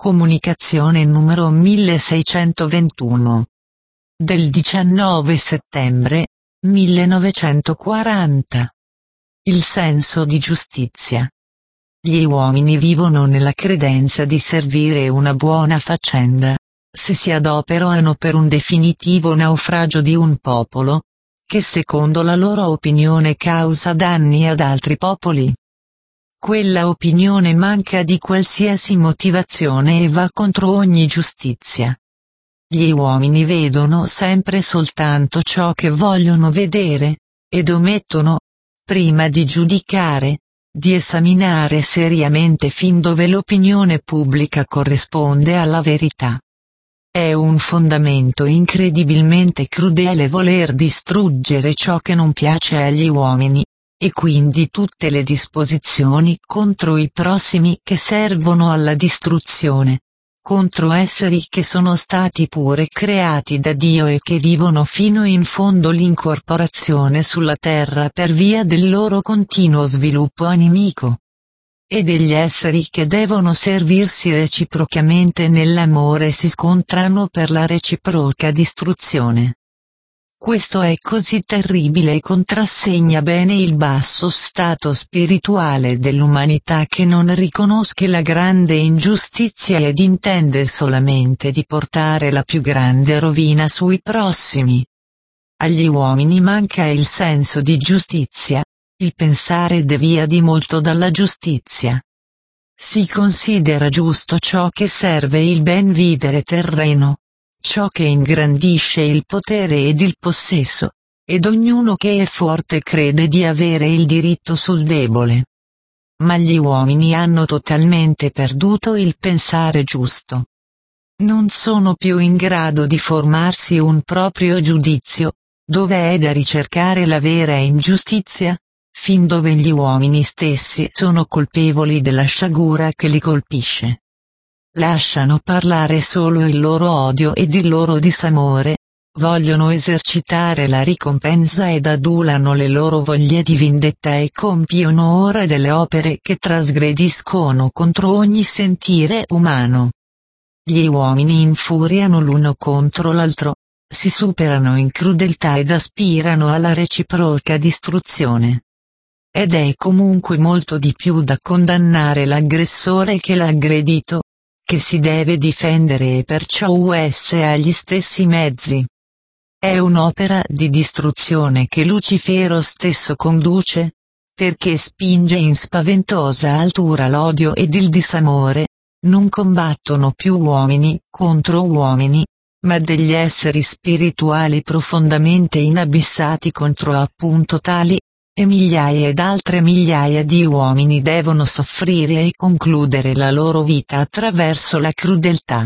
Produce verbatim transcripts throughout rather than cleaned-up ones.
Comunicazione numero milleseicentoventuno. Del diciannove settembre millenovecentoquaranta. Il senso di giustizia. Gli uomini vivono nella credenza di servire una buona faccenda, se si adoperano per un definitivo naufragio di un popolo, che secondo la loro opinione causa danni ad altri popoli. Quella opinione manca di qualsiasi motivazione e va contro ogni giustizia. Gli uomini vedono sempre soltanto ciò che vogliono vedere, ed omettono, prima di giudicare, di esaminare seriamente fin dove l'opinione pubblica corrisponde alla verità. È un fondamento incredibilmente crudele voler distruggere ciò che non piace agli uomini, e quindi tutte le disposizioni contro i prossimi che servono alla distruzione, contro esseri che sono stati pure creati da Dio e che vivono fino in fondo l'incorporazione sulla terra per via del loro continuo sviluppo animico. E degli esseri che devono servirsi reciprocamente nell'amore si scontrano per la reciproca distruzione. Questo è così terribile e contrassegna bene il basso stato spirituale dell'umanità che non riconosce la grande ingiustizia ed intende solamente di portare la più grande rovina sui prossimi. Agli uomini manca il senso di giustizia, il pensare devia di molto dalla giustizia. Si considera giusto ciò che serve il ben vivere terreno, ciò che ingrandisce il potere ed il possesso, ed ognuno che è forte crede di avere il diritto sul debole. Ma gli uomini hanno totalmente perduto il pensare giusto. Non sono più in grado di formarsi un proprio giudizio, dove è da ricercare la vera ingiustizia, fin dove gli uomini stessi sono colpevoli della sciagura che li colpisce. Lasciano parlare solo il loro odio ed il loro disamore, vogliono esercitare la ricompensa ed adulano le loro voglie di vendetta e compiono ora delle opere che trasgrediscono contro ogni sentire umano. Gli uomini infuriano l'uno contro l'altro, si superano in crudeltà ed aspirano alla reciproca distruzione. Ed è comunque molto di più da condannare l'aggressore che l'aggredito, che si deve difendere e perciò usa agli stessi mezzi. È un'opera di distruzione che Lucifero stesso conduce, perché spinge in spaventosa altura l'odio ed il disamore. Non combattono più uomini contro uomini, ma degli esseri spirituali profondamente inabissati contro appunto tali, e migliaia ed altre migliaia di uomini devono soffrire e concludere la loro vita attraverso la crudeltà.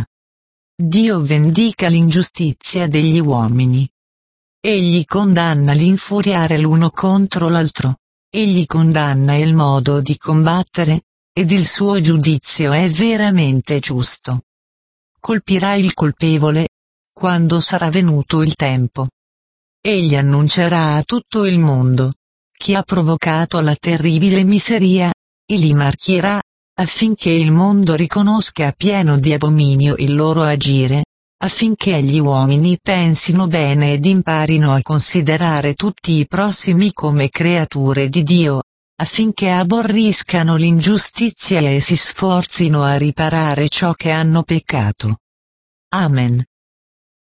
Dio vendica l'ingiustizia degli uomini. Egli condanna l'infuriare l'uno contro l'altro, egli condanna il modo di combattere, ed il suo giudizio è veramente giusto. Colpirà il colpevole, quando sarà venuto il tempo. Egli annuncerà a tutto il mondo chi ha provocato la terribile miseria, e li marchierà, affinché il mondo riconosca pieno di abominio il loro agire, affinché gli uomini pensino bene ed imparino a considerare tutti i prossimi come creature di Dio, affinché aborriscano l'ingiustizia e si sforzino a riparare ciò che hanno peccato. Amen.